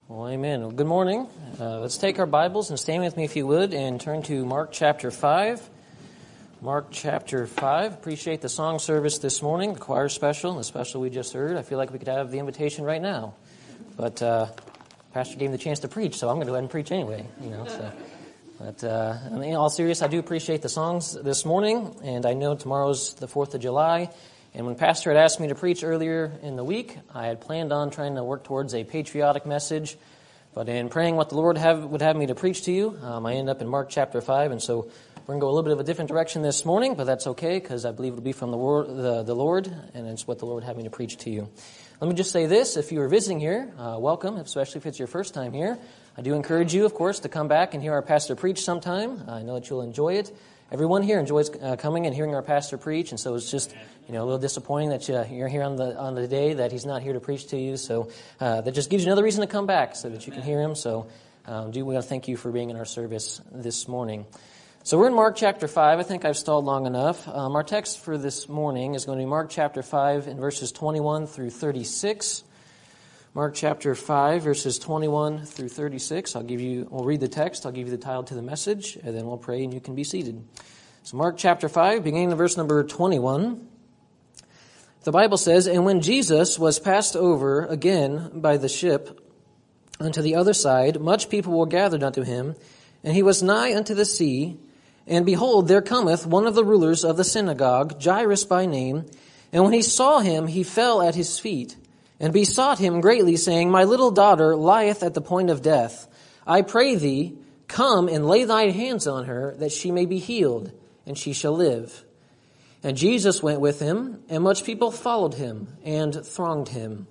Well, amen. Well, good morning. Let's take our Bibles and stand with me if you would and turn to Mark chapter 5. Mark chapter 5. Appreciate the song service this morning, the choir special, and the special we just heard. I feel like we could have the invitation right now. But Pastor gave me the chance to preach, so I'm going to go ahead and preach anyway. But in all seriousness, I do appreciate the songs this morning, and I know tomorrow's the 4th of July. And when Pastor had asked me to preach earlier in the week, I had planned on trying to work towards a patriotic message. But in praying what the Lord would have me to preach to you, I ended up in Mark chapter 5. And so we're going to go a little bit of a different direction this morning, but that's okay because I believe it will be from the Lord, and it's what the Lord had me to preach to you. Let me just say this. If you are visiting here, welcome, especially if it's your first time here. I do encourage you, of course, to come back and hear our pastor preach sometime. I know that you'll enjoy it. Everyone here enjoys coming and hearing our pastor preach, and so it's just a little disappointing that you're here on the day that he's not here to preach to you. So that just gives you another reason to come back so that you can hear him. So we want to thank you for being in our service this morning. So we're in Mark chapter 5. I think I've stalled long enough. Our text for this morning is going to be Mark chapter 5 in verses 21 through 36. Mark chapter 5, verses 21 through 36. We'll read the text. I'll give you the title to the message, and then we'll pray and you can be seated. So Mark chapter 5, beginning in verse number 21. The Bible says, "And when Jesus was passed over again by the ship unto the other side, much people were gathered unto him, and he was nigh unto the sea. And behold, there cometh one of the rulers of the synagogue, Jairus by name. And when he saw him, he fell at his feet, and besought him greatly, saying, My little daughter lieth at the point of death. I pray thee, come and lay thy hands on her, that she may be healed, and she shall live. And Jesus went with him, and much people followed him, and thronged him.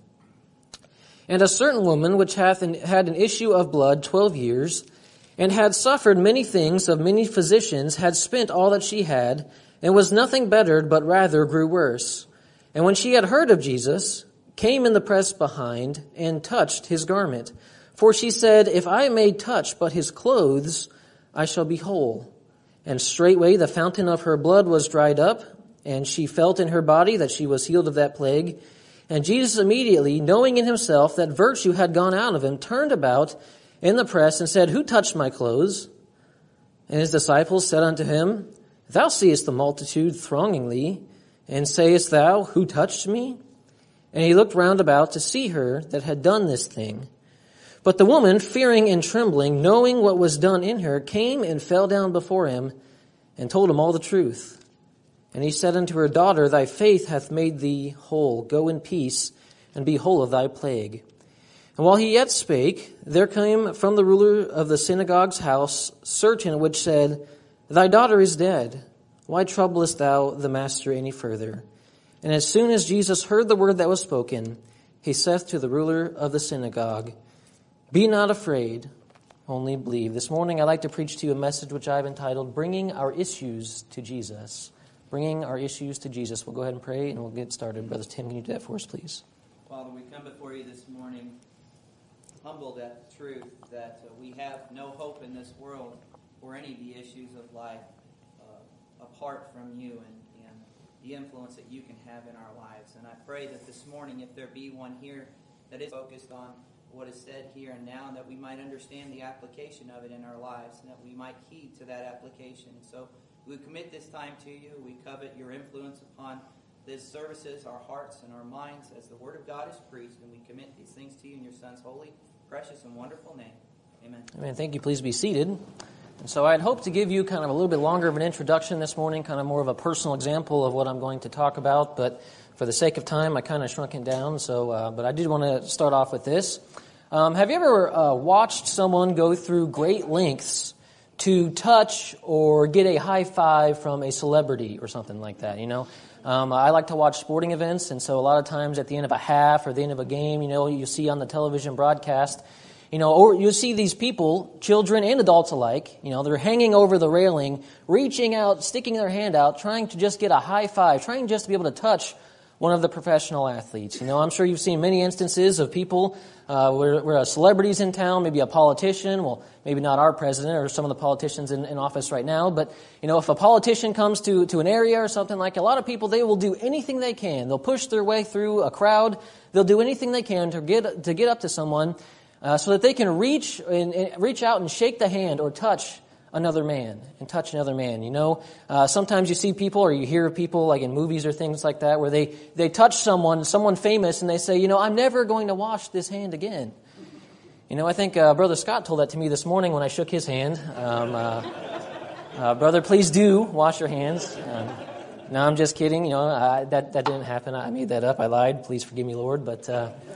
And a certain woman which had an issue of blood 12 years, and had suffered many things of many physicians, had spent all that she had, and was nothing bettered, but rather grew worse. And when she had heard of Jesus, came in the press behind, and touched his garment. For she said, If I may touch but his clothes, I shall be whole. And straightway the fountain of her blood was dried up, and she felt in her body that she was healed of that plague. And Jesus immediately, knowing in himself that virtue had gone out of him, turned about in the press, and said, Who touched my clothes? And his disciples said unto him, Thou seest the multitude thronging thee, and sayest thou, Who touched me? And he looked round about to see her that had done this thing. But the woman, fearing and trembling, knowing what was done in her, came and fell down before him, and told him all the truth. And he said unto her, Daughter, thy faith hath made thee whole. Go in peace, and be whole of thy plague. And while he yet spake, there came from the ruler of the synagogue's house certain which said, Thy daughter is dead. Why troublest thou the master any further? And as soon as Jesus heard the word that was spoken, he saith to the ruler of the synagogue, Be not afraid, only believe. This morning I'd like to preach to you a message which I've entitled, Bringing Our Issues to Jesus. Bringing Our Issues to Jesus. We'll go ahead and pray and we'll get started. Brother Tim, can you do that for us, please? Father, we come before you this morning humbled at the truth that we have no hope in this world for any of the issues of life apart from you and the influence that you can have in our lives. And I pray that this morning, if there be one here that is focused on what is said here and now, and that we might understand the application of it in our lives, and that we might heed to that application. So we commit this time to you. We covet your influence upon these services, our hearts and our minds, as the Word of God is preached, and we commit these things to you in your Son's holy, precious, and wonderful name. Amen. Amen. Thank you. Please be seated. And so I'd hope to give you kind of a little bit longer of an introduction this morning, kind of more of a personal example of what I'm going to talk about. But for the sake of time, I kind of shrunk it down. So, but I did want to start off with this. Have you ever watched someone go through great lengths to touch or get a high five from a celebrity or something like that? I like to watch sporting events, and so a lot of times at the end of a half or the end of a game, you see on the television broadcast, or you see these people, children and adults alike, they're hanging over the railing, reaching out, sticking their hand out, trying to just get a high five, trying just to be able to touch one of the professional athletes. I'm sure you've seen many instances of people where a celebrity's in town, maybe a politician, well, maybe not our president or some of the politicians in office right now, but, if a politician comes to an area or something like, a lot of people, they will do anything they can. They'll push their way through a crowd. They'll do anything they can to get up to someone so that they can reach out and shake the hand or touch another man. You know, sometimes you see people or you hear of people like in movies or things like that where they touch someone famous, and they say, you know, I'm never going to wash this hand again. You know, I think Brother Scott told that to me this morning when I shook his hand. Brother, please do wash your hands. No, I'm just kidding. You know, that didn't happen. I made that up. I lied. Please forgive me, Lord. But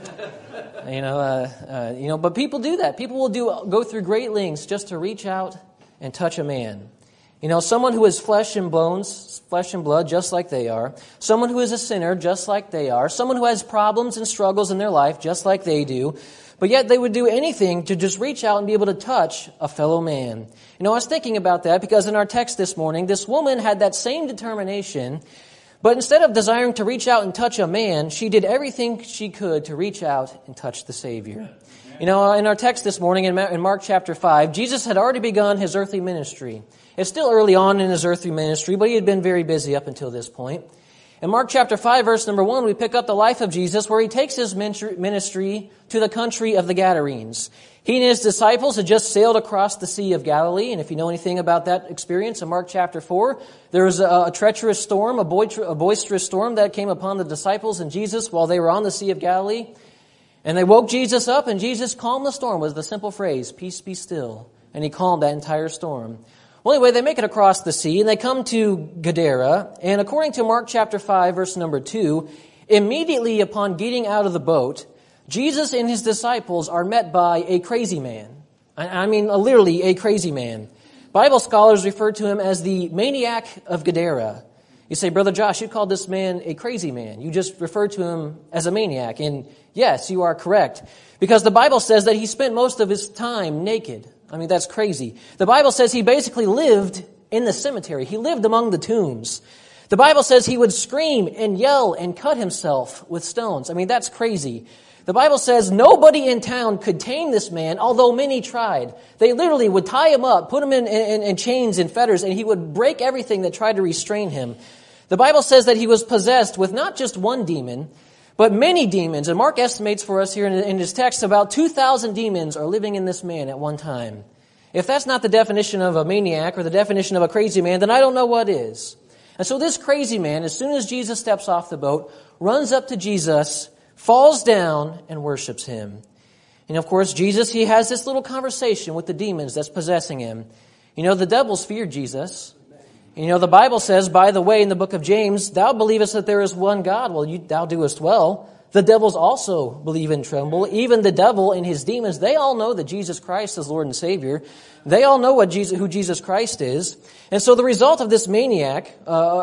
but people do that. People will go through great lengths just to reach out and touch a man. You know, someone who is flesh and bones, flesh and blood, just like they are. Someone who is a sinner, just like they are. Someone who has problems and struggles in their life, just like they do. But yet they would do anything to just reach out and be able to touch a fellow man. You know, I was thinking about that because in our text this morning, this woman had that same determination, but instead of desiring to reach out and touch a man, she did everything she could to reach out and touch the Savior. You know, in our text this morning, in Mark chapter 5, Jesus had already begun his earthly ministry. It's still early on in his earthly ministry, but he had been very busy up until this point. In Mark chapter 5, verse number 1, we pick up the life of Jesus where he takes his ministry to the country of the Gadarenes. He and his disciples had just sailed across the Sea of Galilee, and if you know anything about that experience, in Mark chapter 4, there was a treacherous storm, a boisterous storm that came upon the disciples and Jesus while they were on the Sea of Galilee. And they woke Jesus up, and Jesus calmed the storm with the simple phrase, "Peace, be still." And he calmed that entire storm. Well, anyway, they make it across the sea, and they come to Gadara. And according to Mark chapter 5, verse number 2, immediately upon getting out of the boat, Jesus and his disciples are met by a crazy man. I mean, literally a crazy man. Bible scholars refer to him as the maniac of Gadara. You say, Brother Josh, you called this man a crazy man. You just referred to him as a maniac. And yes, you are correct. Because the Bible says that he spent most of his time naked. I mean, that's crazy. The Bible says he basically lived in the cemetery. He lived among the tombs. The Bible says he would scream and yell and cut himself with stones. I mean, that's crazy. The Bible says nobody in town could tame this man, although many tried. They literally would tie him up, put him in chains and fetters, and he would break everything that tried to restrain him. The Bible says that he was possessed with not just one demon, but many demons. And Mark estimates for us here in his text about 2,000 demons are living in this man at one time. If that's not the definition of a maniac or the definition of a crazy man, then I don't know what is. And so this crazy man, as soon as Jesus steps off the boat, runs up to Jesus, falls down, and worships him. And of course, Jesus, he has this little conversation with the demons that's possessing him. You know, the devils feared Jesus. You know, the Bible says, by the way, in the book of James, thou believest that there is one God. Well, thou doest well. The devils also believe and tremble. Even the devil and his demons, they all know that Jesus Christ is Lord and Savior. They all know who Jesus Christ is. And so the result of this maniac,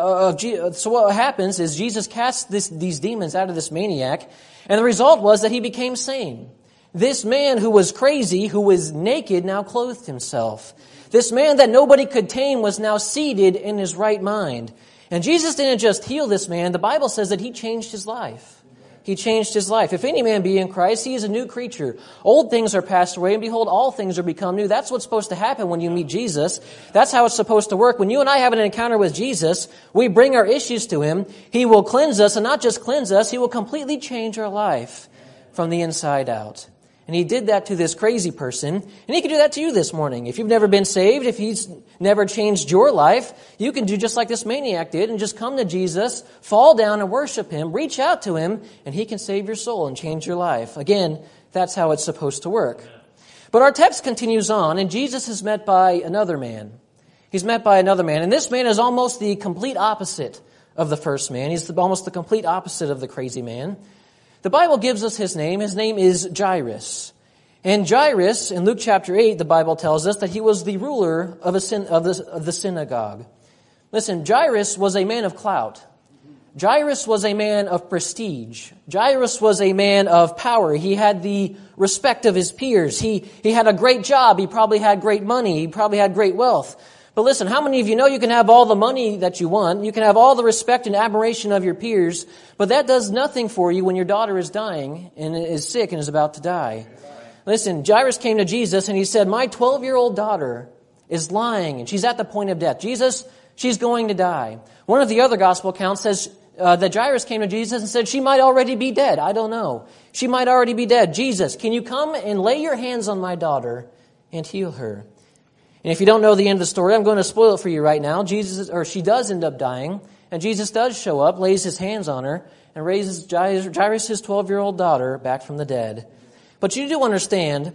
so what happens is Jesus casts these demons out of this maniac, and the result was that he became sane. This man who was crazy, who was naked, now clothed himself. This man that nobody could tame was now seated in his right mind. And Jesus didn't just heal this man. The Bible says that he changed his life. He changed his life. If any man be in Christ, he is a new creature. Old things are passed away, and behold, all things are become new. That's what's supposed to happen when you meet Jesus. That's how it's supposed to work. When you and I have an encounter with Jesus, we bring our issues to him. He will cleanse us, and not just cleanse us, he will completely change our life from the inside out. And he did that to this crazy person. And he can do that to you this morning. If you've never been saved, if he's never changed your life, you can do just like this maniac did and just come to Jesus, fall down and worship him, reach out to him, and he can save your soul and change your life. Again, that's how it's supposed to work. But our text continues on, and Jesus is met by another man. He's met by another man. And this man is almost the complete opposite of the first man. He's almost the complete opposite of the crazy man. The Bible gives us his name. His name is Jairus. And Jairus, in Luke chapter 8, the Bible tells us that he was the ruler of the synagogue. Listen, Jairus was a man of clout. Jairus was a man of prestige. Jairus was a man of power. He had the respect of his peers. He had a great job. He probably had great money. He probably had great wealth. But listen, how many of you know you can have all the money that you want? You can have all the respect and admiration of your peers, but that does nothing for you when your daughter is dying and is sick and is about to die. Listen, Jairus came to Jesus and he said, my 12-year-old daughter is lying and she's at the point of death. Jesus, she's going to die. One of the other gospel accounts says that Jairus came to Jesus and said she might already be dead. I don't know. She might already be dead. Jesus, can you come and lay your hands on my daughter and heal her? And if you don't know the end of the story, I'm going to spoil it for you right now. She does end up dying, and Jesus does show up, lays his hands on her, and raises Jairus, his 12-year-old daughter, back from the dead. But you do understand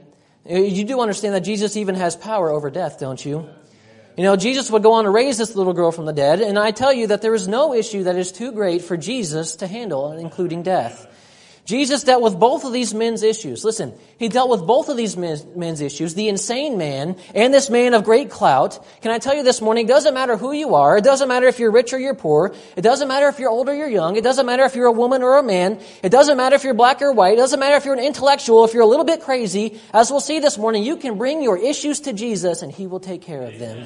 that Jesus even has power over death, don't you? You know, Jesus would go on to raise this little girl from the dead, and I tell you that there is no issue that is too great for Jesus to handle, including death. Jesus dealt with both of these men's issues. Listen, he dealt with both of these men's issues, the insane man and this man of great clout. Can I tell you this morning, it doesn't matter who you are. It doesn't matter if you're rich or you're poor. It doesn't matter if you're old or you're young. It doesn't matter if you're a woman or a man. It doesn't matter if you're black or white. It doesn't matter if you're an intellectual, if you're a little bit crazy. As we'll see this morning, you can bring your issues to Jesus and he will take care of them.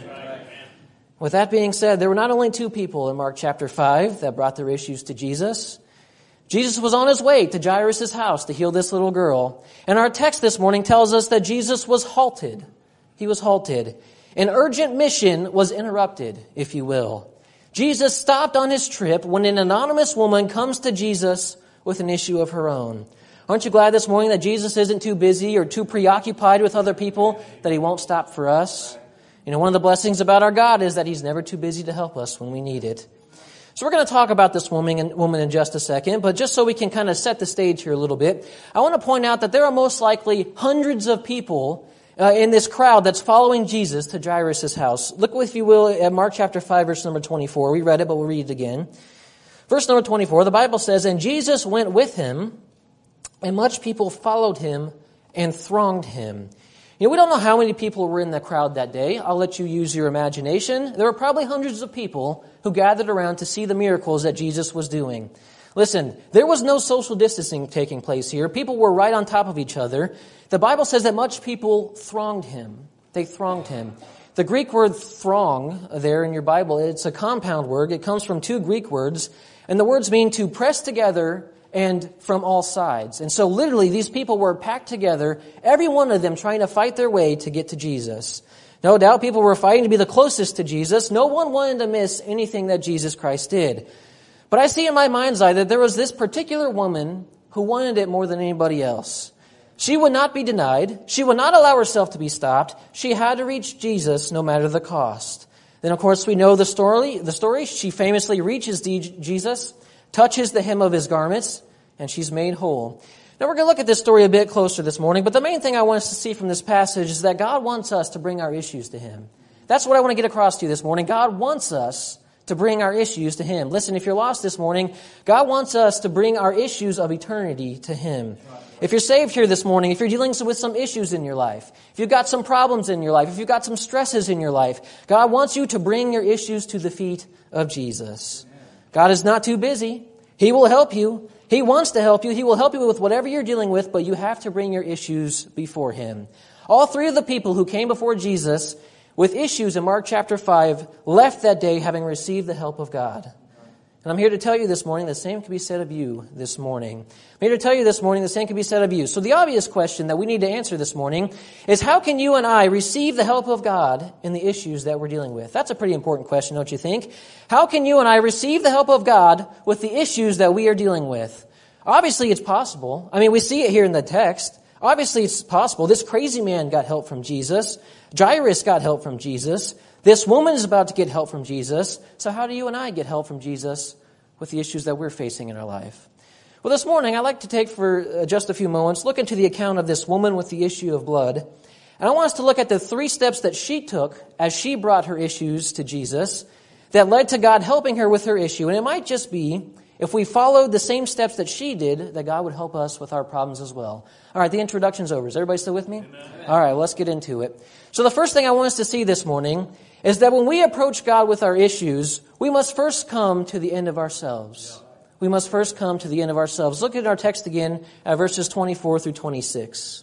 With that being said, there were not only two people in Mark chapter 5 that brought their issues to Jesus. Jesus was on his way to Jairus' house to heal this little girl. And our text this morning tells us that Jesus was halted. He was halted. An urgent mission was interrupted, if you will. Jesus stopped on his trip when an anonymous woman comes to Jesus with an issue of her own. Aren't you glad this morning that Jesus isn't too busy or too preoccupied with other people that he won't stop for us? You know, one of the blessings about our God is that he's never too busy to help us when we need it. So we're going to talk about this woman in just a second, but just so we can kind of set the stage here a little bit, I want to point out that there are most likely hundreds of people in this crowd that's following Jesus to Jairus' house. Look, if you will, at Mark chapter 5, verse number 24. We read it, but we'll read it again. Verse number 24, the Bible says, "And Jesus went with him, and much people followed him and thronged him." You know, we don't know how many people were in the crowd that day. I'll let you use your imagination. There were probably hundreds of people who gathered around to see the miracles that Jesus was doing. Listen, there was no social distancing taking place here. People were right on top of each other. The Bible says that much people thronged him. They thronged him. The Greek word throng there in your Bible, it's a compound word. It comes from two Greek words, and the words mean to press together and from all sides. And so literally these people were packed together, every one of them trying to fight their way to get to Jesus. No doubt people were fighting to be the closest to Jesus. No one wanted to miss anything that Jesus Christ did. But I see in my mind's eye that there was this particular woman who wanted it more than anybody else. She would not be denied. She would not allow herself to be stopped. She had to reach Jesus no matter the cost. Then, of course, we know the story. She famously reaches Jesus, touches the hem of his garments, and she's made whole. Now, we're going to look at this story a bit closer this morning, but the main thing I want us to see from this passage is that God wants us to bring our issues to him. That's what I want to get across to you this morning. God wants us to bring our issues to him. Listen, if you're lost this morning, God wants us to bring our issues of eternity to him. If you're saved here this morning, if you're dealing with some issues in your life, if you've got some problems in your life, if you've got some stresses in your life, God wants you to bring your issues to the feet of Jesus. God is not too busy. He will help you. He wants to help you. He will help you with whatever you're dealing with, but you have to bring your issues before him. All three of the people who came before Jesus with issues in Mark chapter 5 left that day having received the help of God. And I'm here to tell you this morning the same can be said of you this morning. I'm here to tell you this morning the same can be said of you. So the obvious question that we need to answer this morning is, how can you and I receive the help of God in the issues that we're dealing with? That's a pretty important question, don't you think? How can you and I receive the help of God with the issues that we are dealing with? Obviously, it's possible. I mean, we see it here in the text. Obviously, it's possible. This crazy man got help from Jesus. Jairus got help from Jesus. This woman is about to get help from Jesus. So how do you and I get help from Jesus with the issues that we're facing in our life? Well, this morning, I'd like to take for just a few moments, look into the account of this woman with the issue of blood. And I want us to look at the 3 steps that she took as she brought her issues to Jesus that led to God helping her with her issue. And it might just be, if we followed the same steps that she did, that God would help us with our problems as well. All right, the introduction's over. Is everybody still with me? Amen. All right, let's get into it. So the first thing I want us to see this morning is that when we approach God with our issues, we must first come to the end of ourselves. We must first come to the end of ourselves. Look at our text again at verses 24 through 26.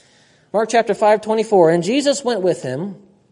Mark chapter 5, 24. "And Jesus went with him,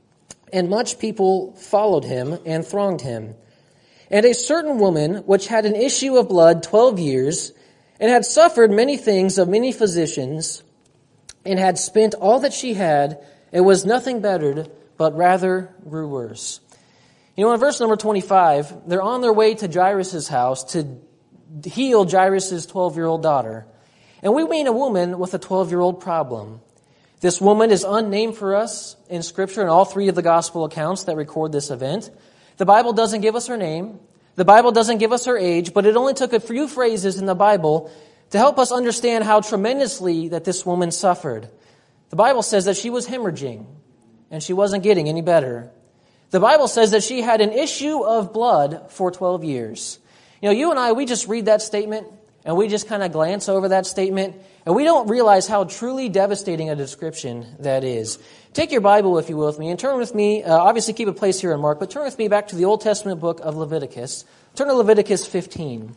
and much people followed him and thronged him. And a certain woman, which had an issue of blood 12 years, and had suffered many things of many physicians, and had spent all that she had, and was nothing bettered, but rather grew worse." You know, in verse number 25, they're on their way to Jairus' house to heal Jairus' 12-year-old daughter. And we mean a woman with a 12-year-old problem. This woman is unnamed for us in Scripture in all three of the gospel accounts that record this event. The Bible doesn't give us her name. The Bible doesn't give us her age, but it only took a few phrases in the Bible to help us understand how tremendously that this woman suffered. The Bible says that she was hemorrhaging, and she wasn't getting any better. The Bible says that she had an issue of blood for 12 years. You know, you and I, we just read that statement, and we just kind of glance over that statement, and we don't realize how truly devastating a description that is. Take your Bible, if you will, with me, and turn with me, obviously keep a place here in Mark, but turn with me back to the Old Testament book of Leviticus. Turn to Leviticus 15.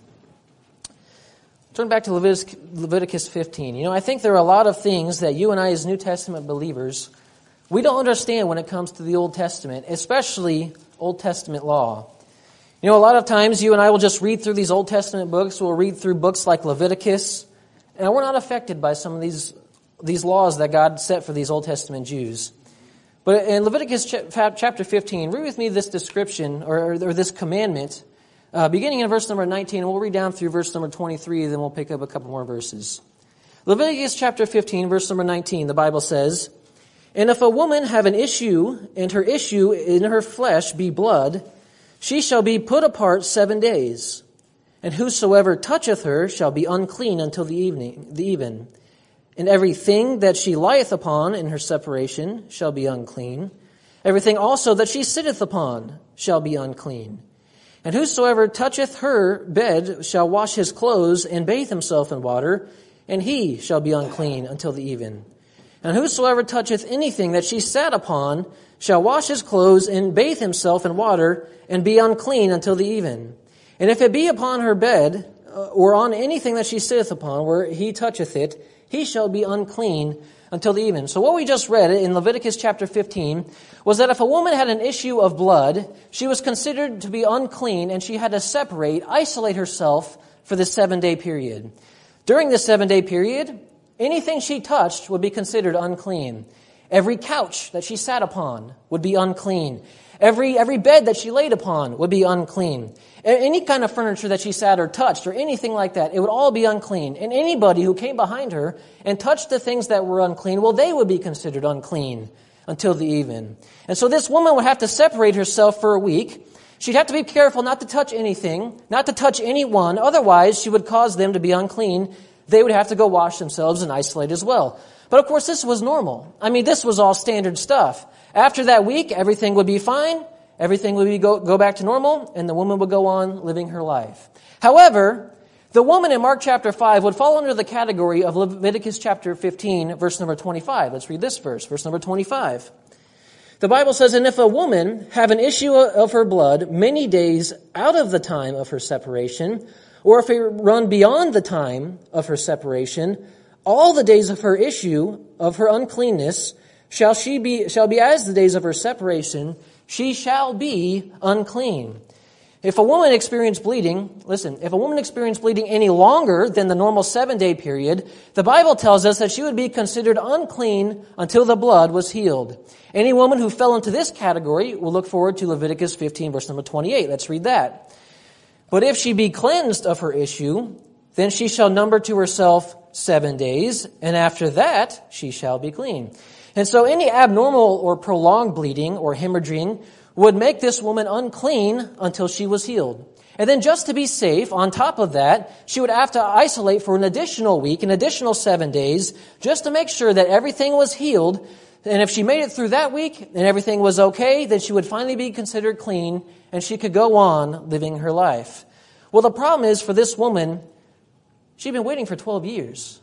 Turn back to Leviticus 15. You know, I think there are a lot of things that you and I as New Testament believers, we don't understand when it comes to the Old Testament, especially Old Testament law. You know, a lot of times you and I will just read through these Old Testament books. We'll read through books like Leviticus, and we're not affected by some of these laws that God set for these Old Testament Jews. But in Leviticus chapter 15, read with me this description or this commandment, beginning in verse number 19, and we'll read down through verse number 23, then we'll pick up a couple more verses. Leviticus chapter 15, verse number 19, the Bible says, "And if a woman have an issue, and her issue in her flesh be blood, she shall be put apart 7 days. And whosoever toucheth her shall be unclean until the even. And everything that she lieth upon in her separation shall be unclean. Everything also that she sitteth upon shall be unclean. And whosoever toucheth her bed shall wash his clothes and bathe himself in water, and he shall be unclean until the even. And whosoever toucheth anything that she sat upon shall wash his clothes and bathe himself in water, and be unclean until the even. And if it be upon her bed, or on anything that she sitteth upon, where he toucheth it, he shall be unclean until the even." So what we just read in Leviticus chapter 15 was that if a woman had an issue of blood, she was considered to be unclean, and she had to isolate herself for the 7-day period. During this 7-day period, anything she touched would be considered unclean. Every couch that she sat upon would be unclean. Every bed that she laid upon would be unclean. Any kind of furniture that she sat or touched or anything like that, it would all be unclean. And anybody who came behind her and touched the things that were unclean, well, they would be considered unclean until the even. And so this woman would have to separate herself for a week. She'd have to be careful not to touch anything, not to touch anyone. Otherwise, she would cause them to be unclean. They would have to go wash themselves and isolate as well. But of course, this was normal. I mean, this was all standard stuff. After that week, everything would be fine. Everything would go back to normal, and the woman would go on living her life. However, the woman in Mark chapter 5 would fall under the category of Leviticus chapter 15, verse number 25. Let's read this verse number 25. The Bible says, "And if a woman have an issue of her blood many days out of the time of her separation, or if it run beyond the time of her separation, all the days of her issue of her uncleanness shall be as the days of her separation, she shall be unclean." If a woman experienced bleeding, if a woman experienced bleeding any longer than the normal 7-day period, the Bible tells us that she would be considered unclean until the blood was healed. Any woman who fell into this category will look forward to Leviticus 15, verse number 28. Let's read that. "But if she be cleansed of her issue, then she shall number to herself 7 days, and after that she shall be clean." And so any abnormal or prolonged bleeding or hemorrhaging would make this woman unclean until she was healed. And then just to be safe, on top of that, she would have to isolate for an additional week, an additional 7 days, just to make sure that everything was healed. And if she made it through that week and everything was okay, then she would finally be considered clean and she could go on living her life. Well, the problem is for this woman, she'd been waiting for 12 years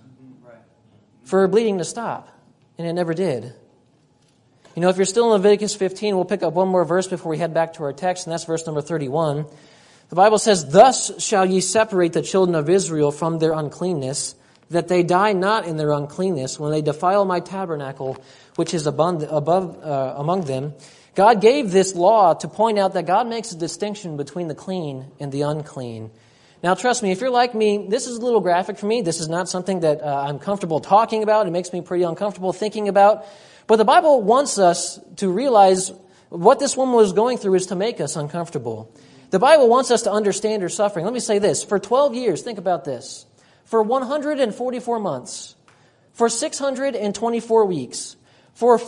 for her bleeding to stop. And it never did. You know, if you're still in Leviticus 15, we'll pick up one more verse before we head back to our text, and that's verse number 31. The Bible says, "Thus shall ye separate the children of Israel from their uncleanness, that they die not in their uncleanness when they defile my tabernacle, which is among them." God gave this law to point out that God makes a distinction between the clean and the unclean. Now, trust me, if you're like me, this is a little graphic for me. This is not something that I'm comfortable talking about. It makes me pretty uncomfortable thinking about. But the Bible wants us to realize what this woman was going through is to make us uncomfortable. The Bible wants us to understand her suffering. Let me say this. For 12 years, think about this. For 144 months, for 624 weeks, for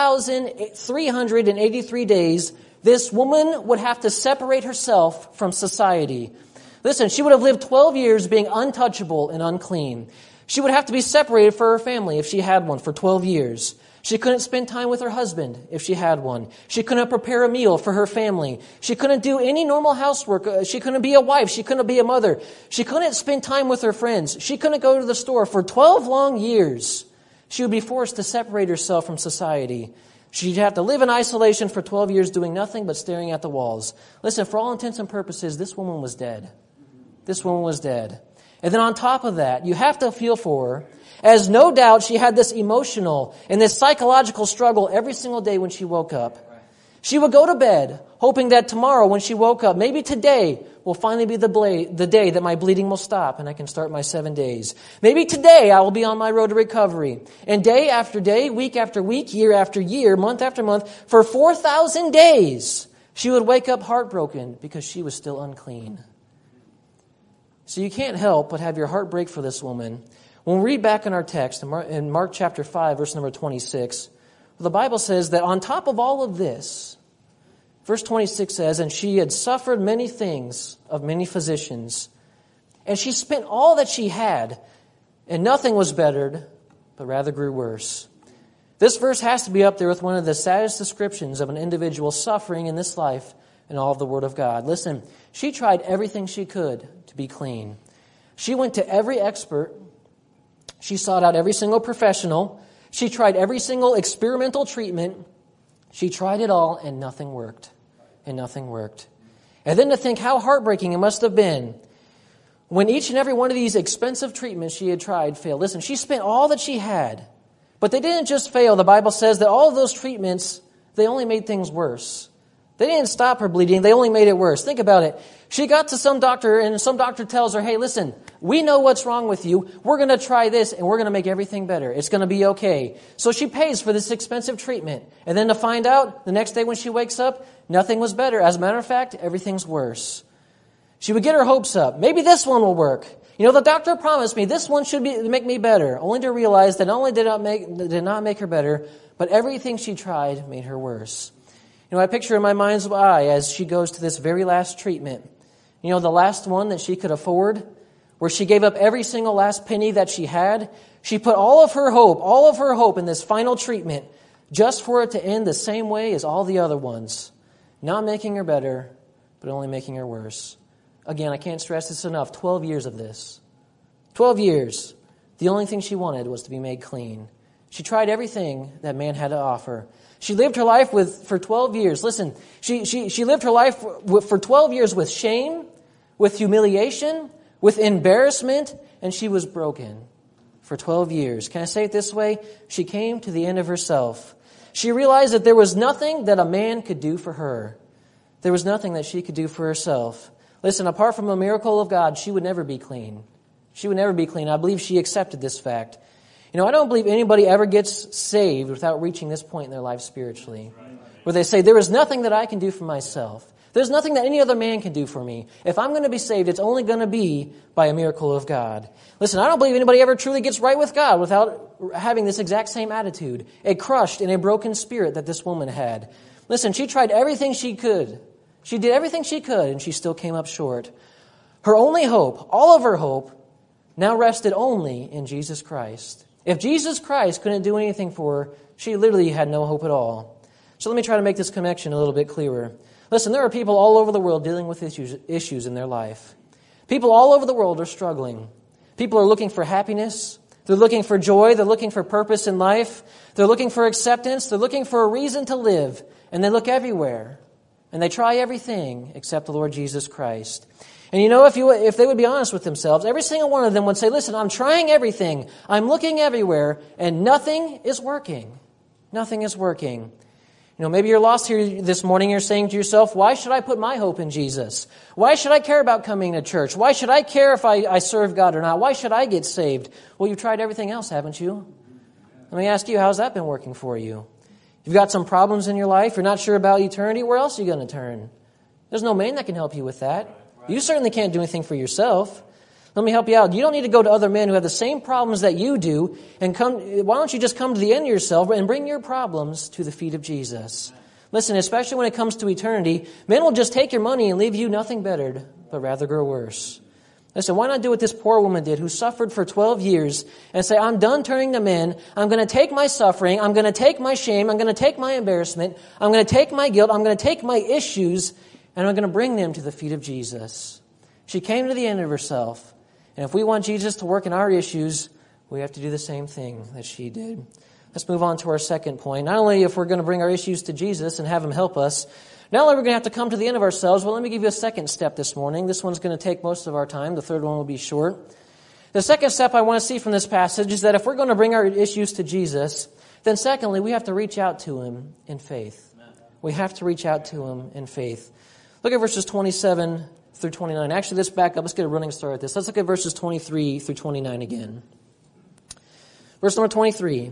4,383 days, this woman would have to separate herself from society. Listen, she would have lived 12 years being untouchable and unclean. She would have to be separated from her family if she had one for 12 years. She couldn't spend time with her husband if she had one. She couldn't prepare a meal for her family. She couldn't do any normal housework. She couldn't be a wife. She couldn't be a mother. She couldn't spend time with her friends. She couldn't go to the store. For 12 long years, she would be forced to separate herself from society. She'd have to live in isolation for 12 years doing nothing but staring at the walls. Listen, for all intents and purposes, this woman was dead. This woman was dead. And then on top of that, you have to feel for her, as no doubt she had this emotional and this psychological struggle every single day when she woke up. She would go to bed hoping that tomorrow when she woke up, maybe today will finally be the day that my bleeding will stop and I can start my 7 days. Maybe today I will be on my road to recovery. And day after day, week after week, year after year, month after month, for 4,000 days, she would wake up heartbroken because she was still unclean. So you can't help but have your heart break for this woman. When we read back in our text, in Mark chapter 5, verse number 26, the Bible says that on top of all of this, verse 26 says, and she had suffered many things of many physicians, and she spent all that she had, and nothing was bettered, but rather grew worse. This verse has to be up there with one of the saddest descriptions of an individual suffering in this life in all of the Word of God. Listen, she tried everything she could to be clean. She went to every expert. She sought out every single professional. She tried every single experimental treatment. She tried it all, and nothing worked. And nothing worked. And then to think how heartbreaking it must have been when each and every one of these expensive treatments she had tried failed. Listen, she spent all that she had, but they didn't just fail. The Bible says that all of those treatments, they only made things worse. They didn't stop her bleeding. They only made it worse. Think about it. She got to some doctor, and some doctor tells her, hey, listen, we know what's wrong with you. We're going to try this, and we're going to make everything better. It's going to be okay. So she pays for this expensive treatment. And then to find out, the next day when she wakes up, nothing was better. As a matter of fact, everything's worse. She would get her hopes up. Maybe this one will work. You know, the doctor promised me this one should make me better, only to realize that not only did it not make her better, but everything she tried made her worse. You know, I picture in my mind's eye as she goes to this very last treatment. You know, the last one that she could afford, where she gave up every single last penny that she had. She put all of her hope in this final treatment, just for it to end the same way as all the other ones. Not making her better, but only making her worse. Again, I can't stress this enough. 12 years of this. 12 years. The only thing she wanted was to be made clean. She tried everything that man had to offer. She lived her life for 12 years. Listen, she lived her life for 12 years with shame, with humiliation, with embarrassment, and she was broken for 12 years. Can I say it this way? She came to the end of herself. She realized that there was nothing that a man could do for her. There was nothing that she could do for herself. Listen, apart from a miracle of God, she would never be clean. She would never be clean. I believe she accepted this fact. You know, I don't believe anybody ever gets saved without reaching this point in their life spiritually, where they say, there is nothing that I can do for myself. There's nothing that any other man can do for me. If I'm going to be saved, it's only going to be by a miracle of God. Listen, I don't believe anybody ever truly gets right with God without having this exact same attitude, a crushed and a broken spirit that this woman had. Listen, she tried everything she could. She did everything she could, and she still came up short. Her only hope, all of her hope, now rested only in Jesus Christ. If Jesus Christ couldn't do anything for her, she literally had no hope at all. So let me try to make this connection a little bit clearer. Listen, there are people all over the world dealing with issues in their life. People all over the world are struggling. People are looking for happiness. They're looking for joy. They're looking for purpose in life. They're looking for acceptance. They're looking for a reason to live. And they look everywhere. And they try everything except the Lord Jesus Christ. And you know, if they would be honest with themselves, every single one of them would say, listen, I'm trying everything. I'm looking everywhere, and nothing is working. Nothing is working. You know, maybe you're lost here this morning. You're saying to yourself, why should I put my hope in Jesus? Why should I care about coming to church? Why should I care if I serve God or not? Why should I get saved? Well, you've tried everything else, haven't you? Let me ask you, how's that been working for you? You've got some problems in your life. You're not sure about eternity. Where else are you going to turn? There's no man that can help you with that. You certainly can't do anything for yourself. Let me help you out. You don't need to go to other men who have the same problems that you do and come. Why don't you just come to the end of yourself and bring your problems to the feet of Jesus? Listen, especially when it comes to eternity, men will just take your money and leave you nothing bettered, but rather grow worse. Listen, why not do what this poor woman did who suffered for 12 years and say, I'm done turning to men. I'm going to take my suffering. I'm going to take my shame. I'm going to take my embarrassment. I'm going to take my guilt. I'm going to take my issues, and I'm going to bring them to the feet of Jesus. She came to the end of herself. And if we want Jesus to work in our issues, we have to do the same thing that she did. Let's move on to our second point. Not only if we're going to bring our issues to Jesus and have Him help us, not only are we going to have to come to the end of ourselves, but let me give you a second step this morning. This one's going to take most of our time. The third one will be short. The second step I want to see from this passage is that if we're going to bring our issues to Jesus, then secondly, we have to reach out to Him in faith. We have to reach out to Him in faith. Look at verses 27 through 29. Actually, let's back up. Let's get a running start at this. Let's look at verses 23 through 29 again. Verse number 23.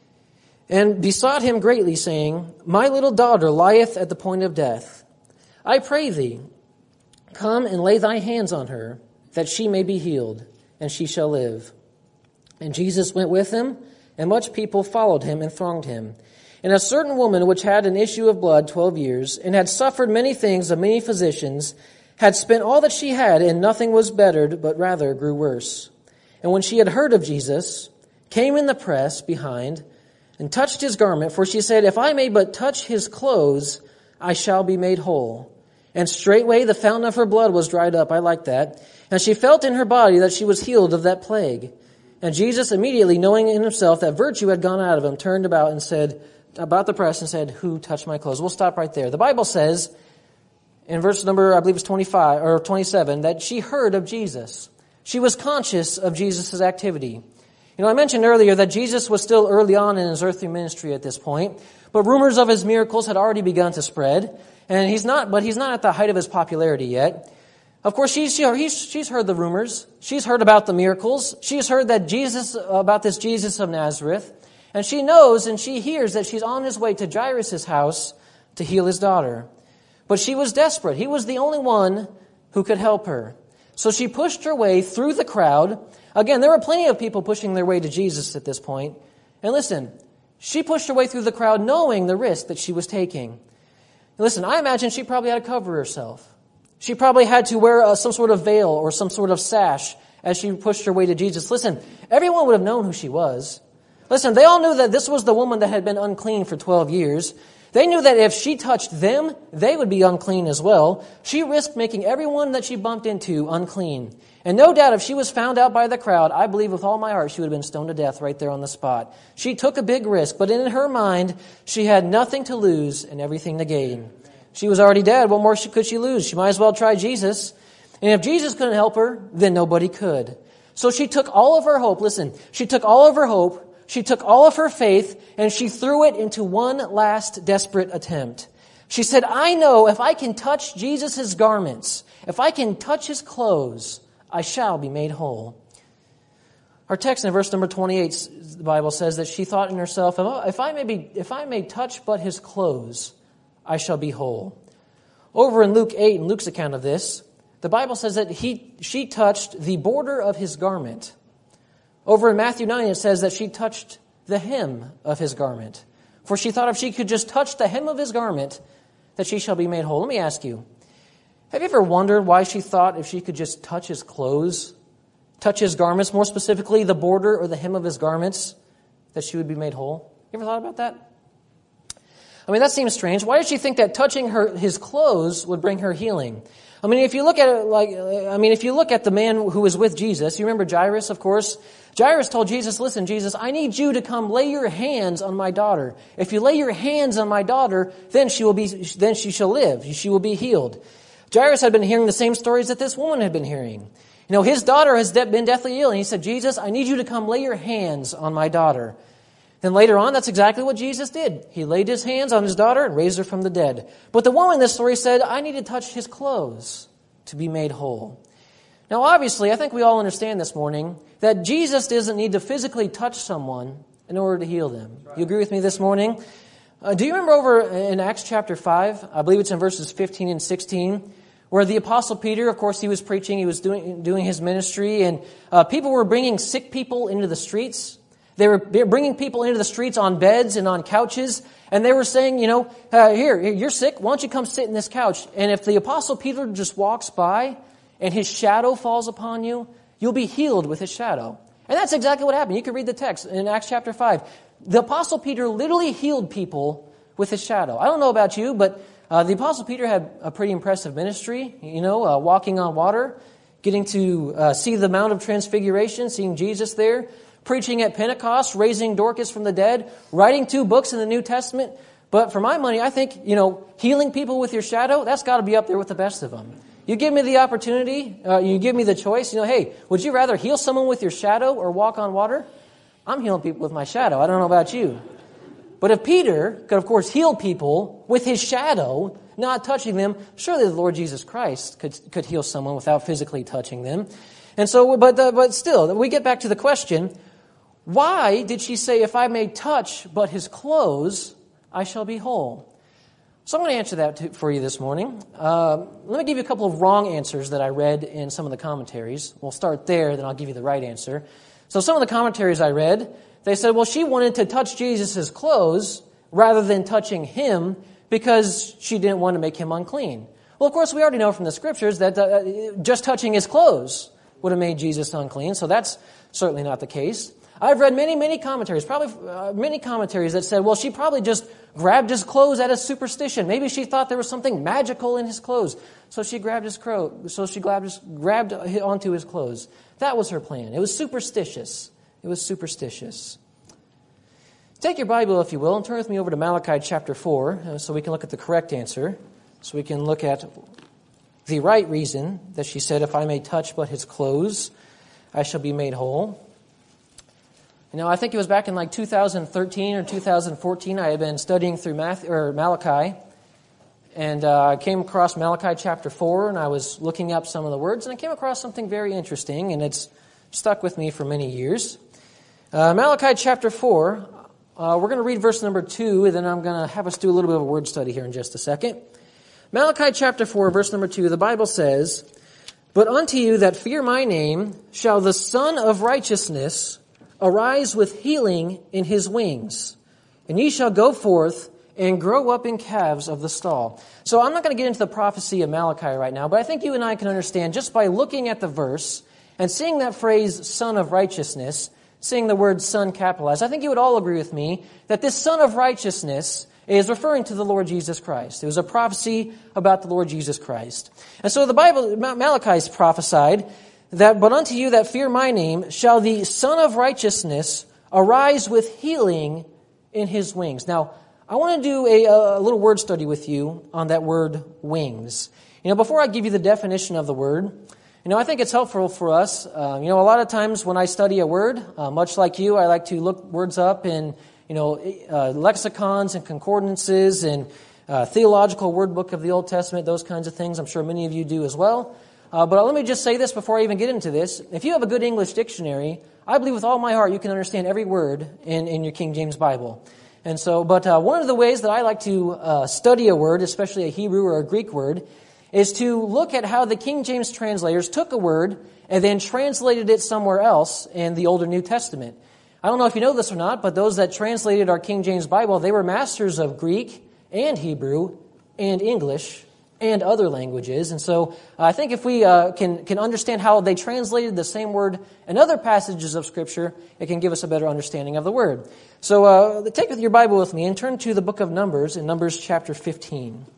And besought him greatly, saying, My little daughter lieth at the point of death. I pray thee, come and lay thy hands on her, that she may be healed, and she shall live. And Jesus went with him, and much people followed him and thronged him. And a certain woman which had an issue of blood 12 years, and had suffered many things of many physicians, had spent all that she had, and nothing was bettered, but rather grew worse. And when she had heard of Jesus, came in the press behind, and touched his garment, for she said, If I may but touch his clothes, I shall be made whole. And straightway the fountain of her blood was dried up. I like that. And she felt in her body that she was healed of that plague. And Jesus, immediately knowing in himself that virtue had gone out of him, turned about and said, about the press, and said, Who touched my clothes? We'll stop right there. The Bible says, in verse number, I believe it's 25 or 27, that she heard of Jesus. She was conscious of Jesus' activity. You know, I mentioned earlier that Jesus was still early on in his earthly ministry at this point, but rumors of his miracles had already begun to spread, and he's not at the height of his popularity yet. Of course, she's heard the rumors. She's heard about the miracles. She's heard about this Jesus of Nazareth, and she knows and she hears that she's on his way to Jairus' house to heal his daughter. But she was desperate. He was the only one who could help her. So she pushed her way through the crowd. Again, there were plenty of people pushing their way to Jesus at this point. And listen, she pushed her way through the crowd knowing the risk that she was taking. Listen, I imagine she probably had to cover herself. She probably had to wear some sort of veil or some sort of sash as she pushed her way to Jesus. Listen, everyone would have known who she was. Listen, they all knew that this was the woman that had been unclean for 12 years. They knew that if she touched them, they would be unclean as well. She risked making everyone that she bumped into unclean. And no doubt if she was found out by the crowd, I believe with all my heart she would have been stoned to death right there on the spot. She took a big risk, but in her mind, she had nothing to lose and everything to gain. She was already dead. What more could she lose? She might as well try Jesus. And if Jesus couldn't help her, then nobody could. So she took all of her hope. Listen, she took all of her hope. She took all of her faith and she threw it into one last desperate attempt. She said, I know if I can touch Jesus' garments, if I can touch his clothes, I shall be made whole. Our text in verse number 28, the Bible says that she thought in herself, if I may touch but his clothes, I shall be whole. Over in Luke 8, in Luke's account of this, the Bible says that she touched the border of his garment. Over in Matthew 9, it says that she touched the hem of his garment. For she thought if she could just touch the hem of his garment, that she shall be made whole. Let me ask you, have you ever wondered why she thought if she could just touch his clothes, touch his garments, more specifically the border or the hem of his garments, that she would be made whole? You ever thought about that? I mean, that seems strange. Why did she think that touching his clothes would bring her healing? I mean, if you look at it if you look at the man who was with Jesus, you remember Jairus, of course. Jairus told Jesus, listen, Jesus, I need you to come lay your hands on my daughter. If you lay your hands on my daughter, then she shall live. She will be healed. Jairus had been hearing the same stories that this woman had been hearing. You know, his daughter has been deathly ill, and he said, Jesus, I need you to come lay your hands on my daughter. Then later on, that's exactly what Jesus did. He laid his hands on his daughter and raised her from the dead. But the woman in this story said, I need to touch his clothes to be made whole. Now, obviously, I think we all understand this morning that Jesus doesn't need to physically touch someone in order to heal them. You agree with me this morning? Do you remember over in Acts chapter 5, I believe it's in verses 15 and 16, where the Apostle Peter, of course, he was preaching, he was doing his ministry, and people were bringing sick people into the streets. They were bringing people into the streets on beds and on couches, and they were saying, here, you're sick, why don't you come sit in this couch? And if the Apostle Peter just walks by and his shadow falls upon you, you'll be healed with his shadow. And that's exactly what happened. You can read the text in Acts chapter 5. The Apostle Peter literally healed people with his shadow. I don't know about you, but the Apostle Peter had a pretty impressive ministry, walking on water, getting to see the Mount of Transfiguration, seeing Jesus there, preaching at Pentecost, raising Dorcas from the dead, writing 2 books in the New Testament. But for my money, I think, healing people with your shadow, that's got to be up there with the best of them. You give me the opportunity, you give me the choice, hey, would you rather heal someone with your shadow or walk on water? I'm healing people with my shadow. I don't know about you. But if Peter could, of course, heal people with his shadow, not touching them, surely the Lord Jesus Christ could heal someone without physically touching them. And so, but still, we get back to the question, why did she say, if I may touch but his clothes, I shall be whole? So I'm going to answer that for you this morning. Let me give you a couple of wrong answers that I read in some of the commentaries. We'll start there, then I'll give you the right answer. So some of the commentaries I read, they said, well, she wanted to touch Jesus' clothes rather than touching him because she didn't want to make him unclean. Well, of course, we already know from the Scriptures that just touching his clothes would have made Jesus unclean, so that's certainly not the case. I've read many commentaries, many commentaries that said, well, she probably just grabbed his clothes out of superstition. Maybe she thought there was something magical in his clothes, so she grabbed grabbed onto his clothes. That was her plan. It was superstitious. Take your Bible, if you will, and turn with me over to Malachi chapter 4 so we can look at the correct answer, so we can look at the right reason that she said, if I may touch but his clothes, I shall be made whole. I think it was back in like 2013 or 2014, I had been studying through Malachi, and I came across Malachi chapter 4, and I was looking up some of the words, and I came across something very interesting, and it's stuck with me for many years. Malachi chapter 4, we're going to read verse number 2, and then I'm going to have us do a little bit of a word study here in just a second. Malachi chapter 4, verse number 2, the Bible says, "But unto you that fear my name shall the Son of Righteousness arise with healing in his wings, and ye shall go forth and grow up in calves of the stall." So I'm not going to get into the prophecy of Malachi right now, but I think you and I can understand just by looking at the verse and seeing that phrase, Son of Righteousness, seeing the word Son capitalized, I think you would all agree with me that this Son of Righteousness is referring to the Lord Jesus Christ. It was a prophecy about the Lord Jesus Christ. And so the Bible, Malachi's prophesied that, "But unto you that fear my name shall the Son of Righteousness arise with healing in his wings." Now, I want to do a little word study with you on that word wings. Before I give you the definition of the word, I think it's helpful for us. A lot of times when I study a word, much like you, I like to look words up in, lexicons and concordances and theological word book of the Old Testament, those kinds of things. I'm sure many of you do as well. But let me just say this before I even get into this. If you have a good English dictionary, I believe with all my heart you can understand every word in your King James Bible. And so, but one of the ways that I like to study a word, especially a Hebrew or a Greek word, is to look at how the King James translators took a word and then translated it somewhere else in the Old or New Testament. I don't know if you know this or not, but those that translated our King James Bible, they were masters of Greek and Hebrew and English and other languages. And so I think if we can understand how they translated the same word in other passages of Scripture, it can give us a better understanding of the word. So take your Bible with me and turn to the book of Numbers in Numbers chapter 15.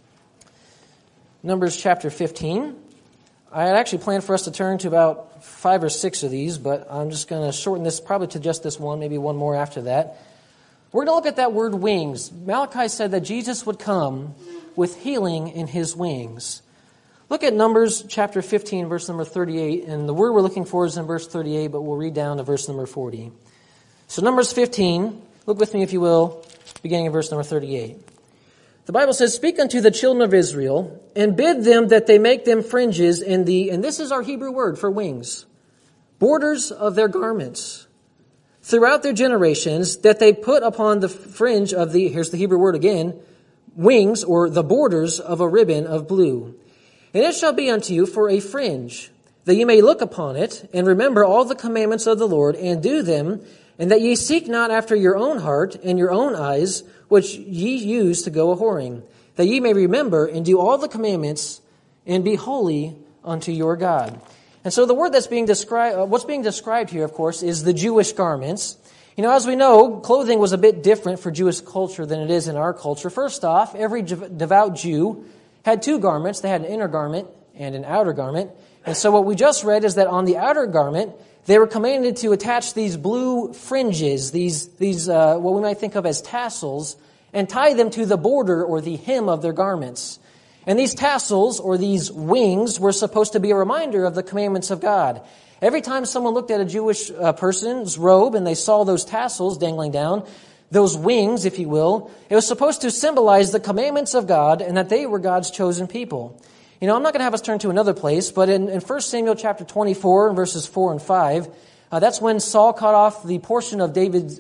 Numbers chapter 15. I had actually planned for us to turn to about 5 or 6 of these, but I'm just going to shorten this probably to just this one, maybe one more after that. We're going to look at that word wings. Malachi said that Jesus would come with healing in his wings. Look at Numbers chapter 15, verse number 38, and the word we're looking for is in verse 38, but we'll read down to verse number 40. So Numbers 15, look with me if you will, beginning in verse number 38. The Bible says, "Speak unto the children of Israel, and bid them that they make them fringes in the," and this is our Hebrew word for wings, "borders of their garments, throughout their generations, that they put upon the fringe of the," here's the Hebrew word again, "wings," or the borders of a ribbon of blue. "And it shall be unto you for a fringe, that ye may look upon it, and remember all the commandments of the Lord, and do them, and that ye seek not after your own heart and your own eyes, which ye use to go a-whoring, that ye may remember and do all the commandments, and be holy unto your God." And so the word that's being described, what's being described here, of course, is the Jewish garments. You know, as we know, clothing was a bit different for Jewish culture than it is in our culture. First off, every devout Jew had two garments. They had an inner garment and an outer garment. And so what we just read is that on the outer garment, they were commanded to attach these blue fringes, these what we might think of as tassels, and tie them to the border or the hem of their garments. And these tassels, or these wings, were supposed to be a reminder of the commandments of God. Every time someone looked at a Jewish person's robe and they saw those tassels dangling down, those wings, if you will, it was supposed to symbolize the commandments of God and that they were God's chosen people. You know, I'm not going to have us turn to another place, but in 1 Samuel chapter 24, verses 4 and 5, that's when Saul cut off the portion of David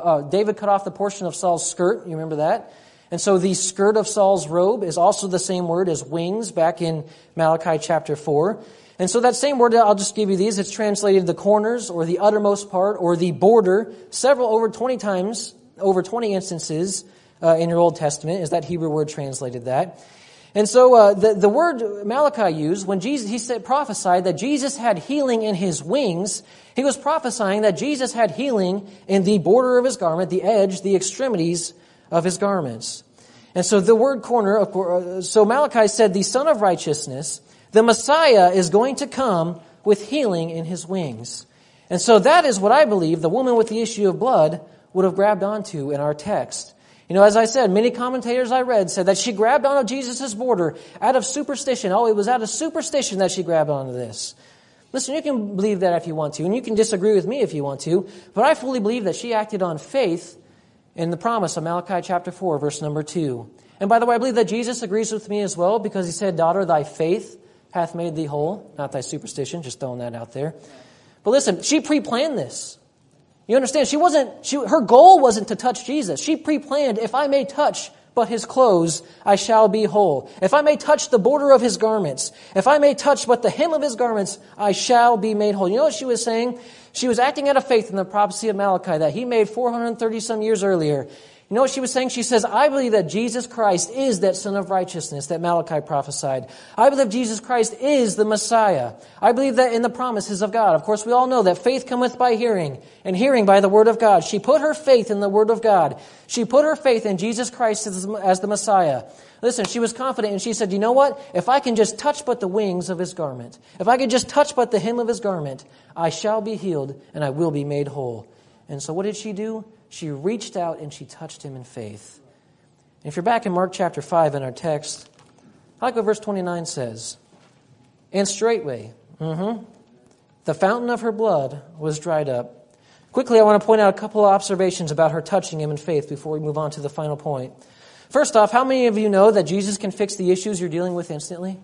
cut off the portion of Saul's skirt. You remember that? And so the skirt of Saul's robe is also the same word as wings back in Malachi chapter 4. And so that same word, I'll just give you these. It's translated the corners or the uttermost part or the border over 20 times, over 20 instances in your Old Testament is that Hebrew word translated that. And so the word Malachi used when he prophesied that Jesus had healing in his wings, he was prophesying that Jesus had healing in the border of his garment, the edge, the extremities of his garments. And so the word corner, so Malachi said the Son of Righteousness, the Messiah, is going to come with healing in his wings. And so that is what I believe the woman with the issue of blood would have grabbed onto in our text. You know, as I said, many commentators I read said that she grabbed onto Jesus' border out of superstition. Oh, it was out of superstition that she grabbed onto this. Listen, you can believe that if you want to, and you can disagree with me if you want to, but I fully believe that she acted on faith in the promise of Malachi chapter 4, verse number 2. And by the way, I believe that Jesus agrees with me as well because he said, "Daughter, thy faith hath made thee whole," not thy superstition, just throwing that out there. But listen, she pre-planned this. You understand? Her goal wasn't to touch Jesus. She pre-planned, if I may touch but his clothes, I shall be whole. If I may touch the border of his garments, if I may touch but the hem of his garments, I shall be made whole. You know what she was saying? She was acting out of faith in the prophecy of Malachi that he made 430 some years earlier. You know what she was saying? She says, I believe that Jesus Christ is that Son of Righteousness that Malachi prophesied. I believe Jesus Christ is the Messiah. I believe that in the promises of God. Of course, we all know that faith cometh by hearing, and hearing by the Word of God. She put her faith in the Word of God. She put her faith in Jesus Christ as the Messiah. Listen, she was confident, and she said, you know what? If I can just touch but the wings of his garment, if I can just touch but the hem of his garment, I shall be healed, and I will be made whole. And so what did she do? She reached out and she touched him in faith. And if you're back in Mark chapter 5 in our text, I like what verse 29 says. And straightway, the fountain of her blood was dried up. Quickly, I want to point out a couple of observations about her touching him in faith before we move on to the final point. First off, how many of you know that Jesus can fix the issues you're dealing with instantly?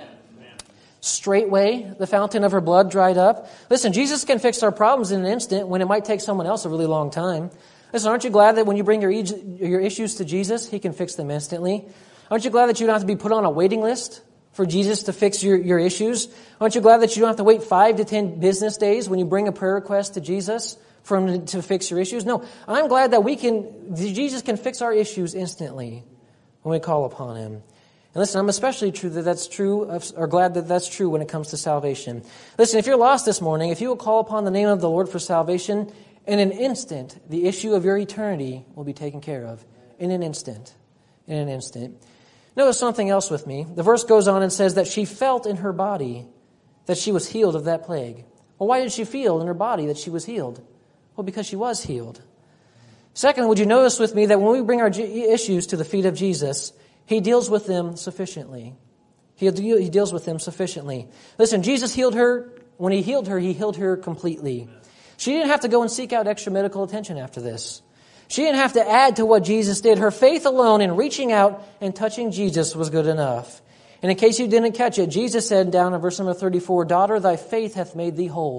Straightway, the fountain of her blood dried up. Listen, Jesus can fix our problems in an instant when it might take someone else a really long time. Listen, aren't you glad that when you bring your issues to Jesus, he can fix them instantly? Aren't you glad that you don't have to be put on a waiting list for Jesus to fix your issues? Aren't you glad that you don't have to wait 5 to 10 business days when you bring a prayer request to Jesus for him to fix your issues? No, I'm glad that Jesus can fix our issues instantly when we call upon him. And listen, I'm especially glad that that's true when it comes to salvation. Listen, if you're lost this morning, if you will call upon the name of the Lord for salvation, in an instant, the issue of your eternity will be taken care of. In an instant. In an instant. Notice something else with me. The verse goes on and says that she felt in her body that she was healed of that plague. Well, why did she feel in her body that she was healed? Well, because she was healed. Second, would you notice with me that when we bring our issues to the feet of Jesus, he deals with them sufficiently. He deals with them sufficiently. Listen, Jesus healed her. When he healed her completely. She didn't have to go and seek out extra medical attention after this. She didn't have to add to what Jesus did. Her faith alone in reaching out and touching Jesus was good enough. And in case you didn't catch it, Jesus said down in verse number 34, Daughter, thy faith hath made thee whole.